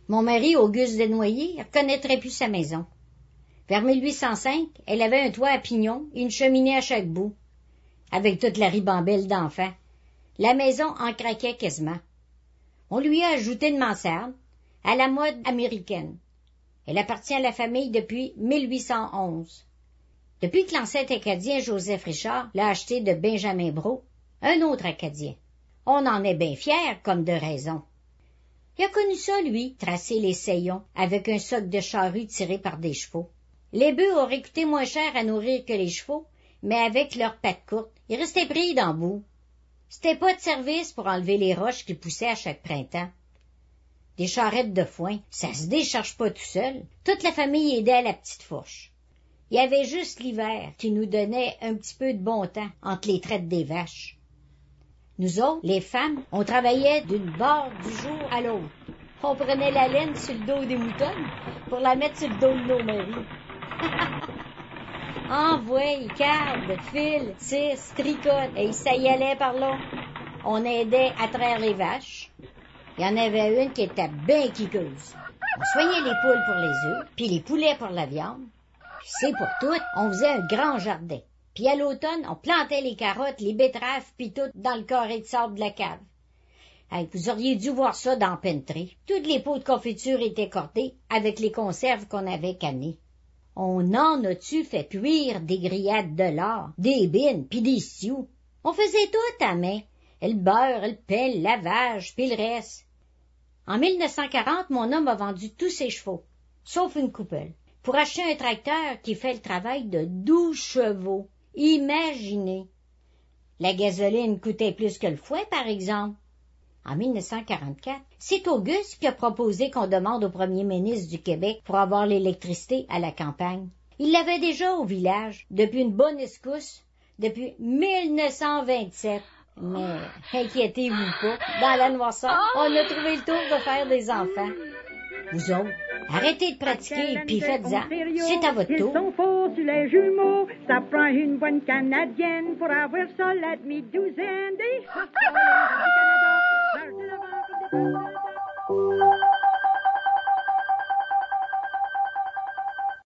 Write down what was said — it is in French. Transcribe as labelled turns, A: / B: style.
A: Mon mari, Auguste Desnoyers, reconnaîtrait plus sa maison. Vers 1805, elle avait un toit à pignon et une cheminée à chaque bout, avec toute la ribambelle d'enfants. La maison en craquait quasiment. On lui a ajouté une mansarde, à la mode américaine. Elle appartient à la famille depuis 1811. Depuis que l'ancêtre acadien Joseph Richard l'a acheté de Benjamin Brault, un autre Acadien. On en est bien fiers, comme de raison. Il a connu ça, lui, tracer les saillons avec un soc de charrue tiré par des chevaux. Les bœufs auraient coûté moins cher à nourrir que les chevaux, mais avec leurs pattes courtes, ils restaient pris dans le bout. C'était pas de service pour enlever les roches qui poussaient à chaque printemps. Des charrettes de foin, ça se décharge pas tout seul. Toute la famille aidait à la petite fourche. Il y avait juste l'hiver qui nous donnait un petit peu de bon temps entre les traites des vaches. Nous autres, les femmes, on travaillait d'une barre du jour à l'autre. On prenait la laine sur le dos des moutons pour la mettre sur le dos de nos maris. Envoie, carde, fil, tisse, tricote, et ça y allait par là. On aidait à traire les vaches. Il y en avait une qui était bien quiqueuse. On soignait les poules pour les œufs, puis les poulets pour la viande. Puis c'est pour tout, on faisait un grand jardin. Puis à l'automne, on plantait les carottes, les betteraves, puis tout dans le carré de sable de la cave. Hey, vous auriez dû voir ça dans Pentry. Toutes les pots de confiture étaient cordées avec les conserves qu'on avait cannées. On en a-tu fait cuire des grillades de lard, des bines, puis des sioux. On faisait tout à main. Le beurre, le pain, le lavage, puis le reste. En 1940, mon homme a vendu tous ses chevaux, sauf une coupelle, pour acheter un tracteur qui fait le travail de 12 chevaux. Imaginez! La gasoline coûtait plus que le fouet, par exemple. En 1944, c'est Auguste qui a proposé qu'on demande au premier ministre du Québec pour avoir l'électricité à la campagne. Il l'avait déjà au village, depuis une bonne escousse, depuis 1927. Mais inquiétez-vous pas, dans la noirceur, on a trouvé le tour de faire des enfants. Vous autres, arrêtez de pratiquer, puis faites-en. C'est à votre tour.
B: Ils sont faux sur les jumeaux. Ça prend une bonne Canadienne pour avoir ça, la demi-douzaine des